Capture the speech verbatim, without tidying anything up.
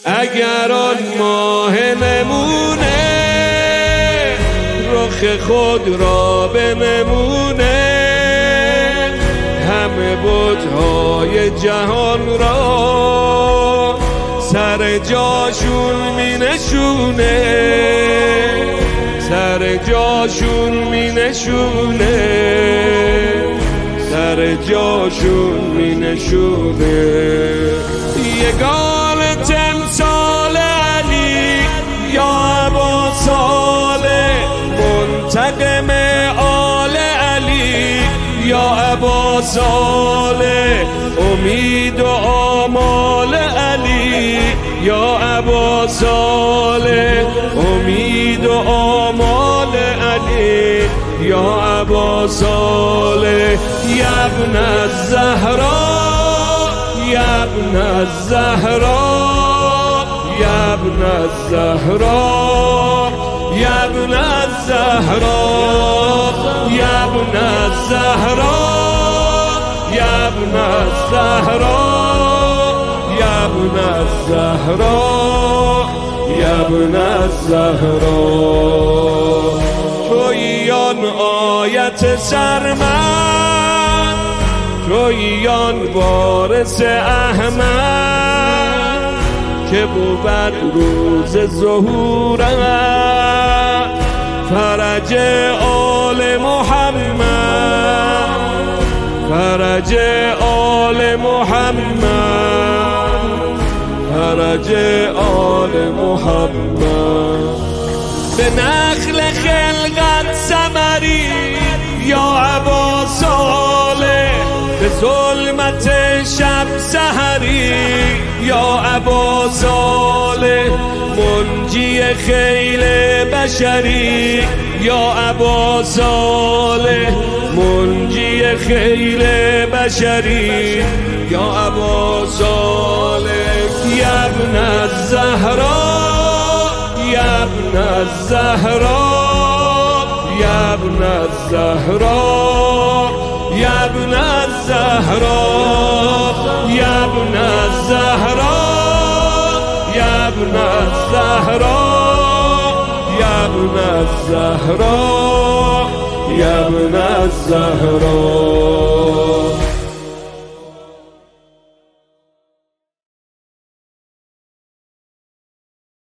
اگر آن ماه نمونه رخ خود را به نمونه، همه بت‌های جهان را سر جاشون می نشونه، سر جاشون می نشونه، سر جاشون می نشونه. یگان تمثال علی یا ابا صالح، منتقم آل علی یا ابا صالح، امید و آمال علی یا ابا صالح، امید و آمال علی یا ابا صالح. یا ابن الزهرا یا ابن الزهرا یا ابن الزهرا یا ابن الزهرا یا ابن الزهرا یا ابن الزهرا یا ابن الزهرا یا ابن الزهرا. تویی آن آیت سرمد، تویی آن وارث احمد، که بود روز ظهورت فرج آل محمد، فرج آل محمد، فرج آل محمد. به نخل خلقت ثمری یا ابا صالح، به ظلمت شب سحری یا ابا صالح، منجی خیل بشری یا ابا صالح، منجی خیل بشری یا ابا صالح. یا ابن الزهرا یا ابن الزهرا یا ابن الزهرا یا ابن الزهرا یا ابن الزهرا یا ابن الزهرا یا ابن الزهرا یا ابن الزهرا.